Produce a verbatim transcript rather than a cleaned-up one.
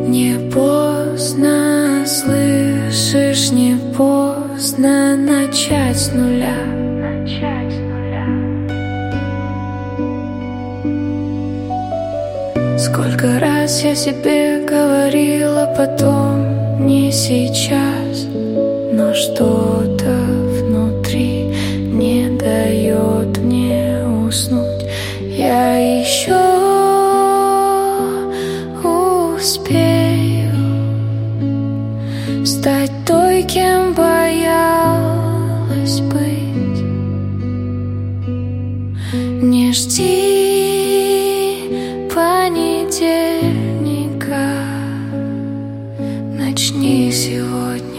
Не поздно, слышишь, не поздно начать с нуля. Сколько раз я себе говорила, потом не сейчас, но что-то внутри не дает мне уснуть. Я еще успею стать той, кем боялась быть. Не жди понедельника, начни сегодня.